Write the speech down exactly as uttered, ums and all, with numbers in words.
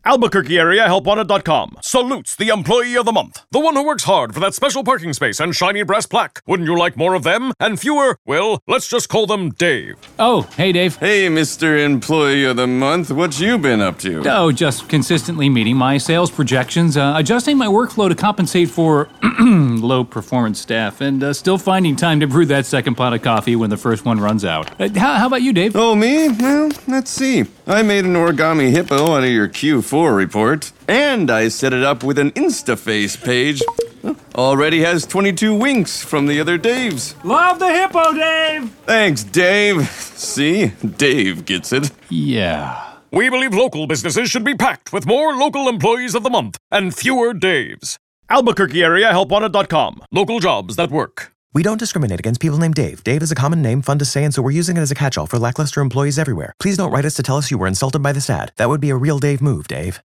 Albuquerque Area Help Wanted dot com salutes the Employee of the Month. The one who works hard for that special parking space and shiny brass plaque. Wouldn't you like more of them and fewer? Well, let's just call them Dave. Oh, hey, Dave. Hey, Mister Employee of the Month. What you been up to? Oh, just consistently meeting my sales projections, uh, adjusting my workflow to compensate for low-performance staff, and uh, still finding time to brew that second pot of coffee when the first one runs out. Uh, how, how about you, Dave? Oh, me? Well, let's see. I made an origami hippo out of your Q four report, and I set it up with an InstaFace page. Already has twenty-two winks from the other Daves. Love the hippo, Dave! Thanks, Dave. See? Dave gets it. Yeah. We believe local businesses should be packed with more local employees of the month and fewer Daves. Albuquerque Area Help Wanted dot com. Local jobs that work. We don't discriminate against people named Dave. Dave is a common name, fun to say, and so we're using it as a catch-all for lackluster employees everywhere. Please don't write us to tell us you were insulted by this ad. That would be a real Dave move, Dave.